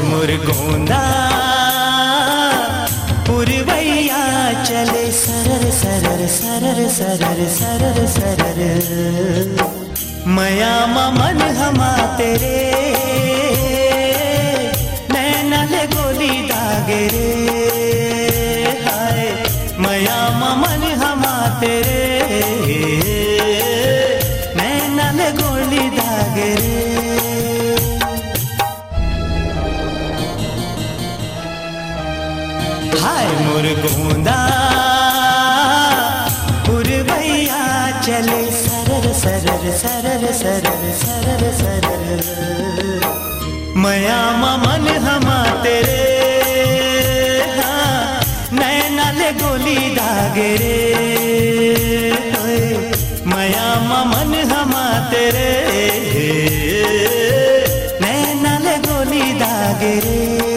मुरगोंदा पुरवैया चले सरर सरर सरर सरर सरर सरर मया ममन हमा तेरे नैना ले गोली दागे रे हाय मया ममन हमा तेरे नैना ले गोली दागे रे हाय मुरगोंदा पुरवैया चले सरर सरर सरर सरर सरर सरर मया ममन हमा तेरे हाँ नैना ले गोली दागे रे मया ममन हमा तेरे नैना ले गोली दागे रे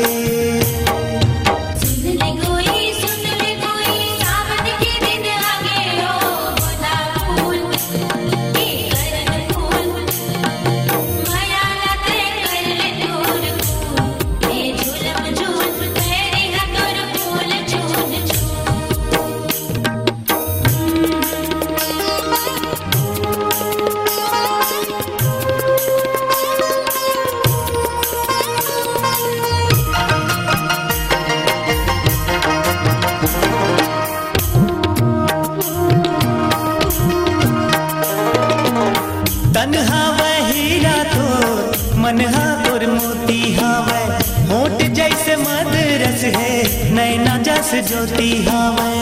तन्हा वह हीरा तो मनहा और मोती हावे होठ जैसे मदरस है नैना जस ज्योति हावे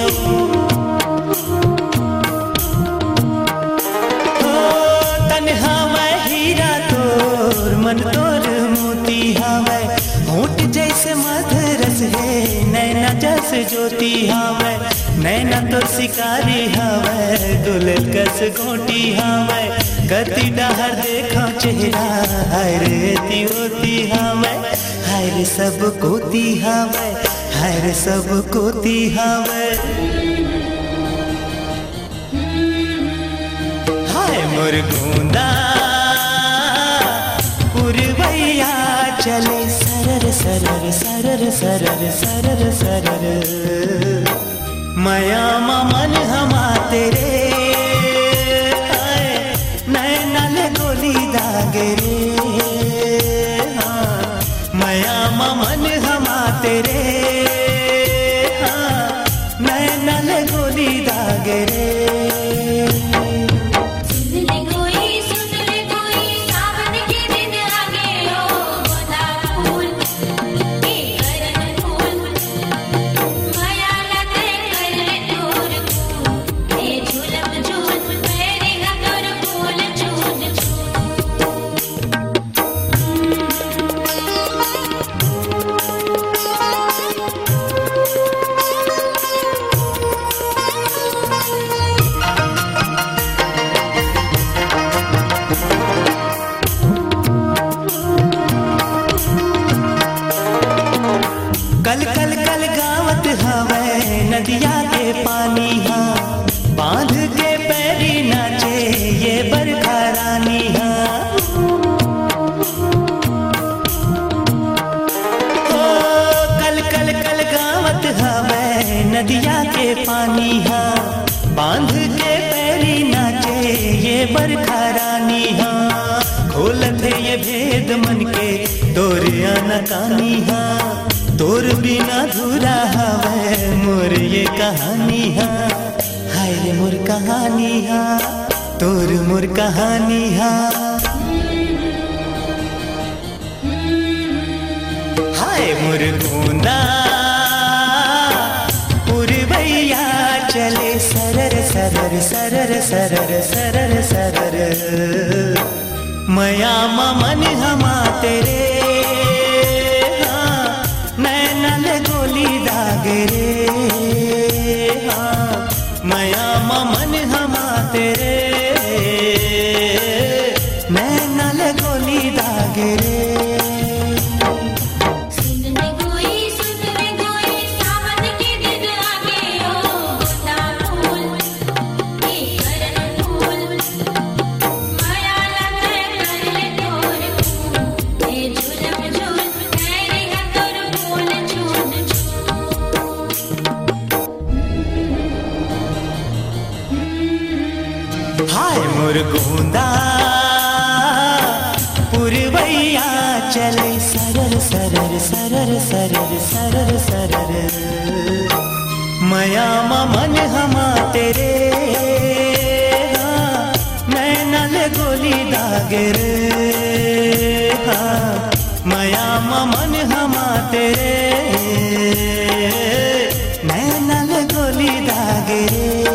हो तन्हा वह हीरा तो मन तोर मोती हावे होठ जैसे मदरस है नैना जस ज्योति हावे नैना तो शिकारी हावे दुल्हन कस गोटी हावे गति डहर देखो चेहरा हाय रे होती हावे हाय रे सब कोती हावे हाय रे सब कोती हावे हाय मुरगोंदा पुरवैया चले सरर सरर सरर सरर सरर सरर मया ममन हमा तेरे नैना ले गोली दागे रे हाँ मया ममन हमा तेरे हाँ नैना ले गोली दागे रे कल कल कल गावत हवे नदिया के पानी हाँ बांध के पैरी नाचे ये बरखा रानी हाँ ओ कल कल कल गावत हवे नदिया के पानी हाँ बांध के पैरी नाचे ये बरखा रानी हाँ खोलत है ये भेद मन के दोरिया न कहानी हाँ तोर बिना धुरा हवे मोर ये कहानी हाँ हाय रे मोर कहानी हाँ तोर मोर कहानी हाँ हाय मुरगोंदा पुरवैया चले सरर सरर सरर सरर सरर सरर मया ममन हमा तेरे नैना ले गोली दागे रे हाँ मया ममन हमा तेरे नैना ले गोली दागे रे झूल मोर गोंदा पुरवैया चले सरर सरर सरर सरर सरर सरर मया मन हमा तेरे हाँ नैनल गोली दागर हाँ मया मन हमा तेरे नैनल गोली दागर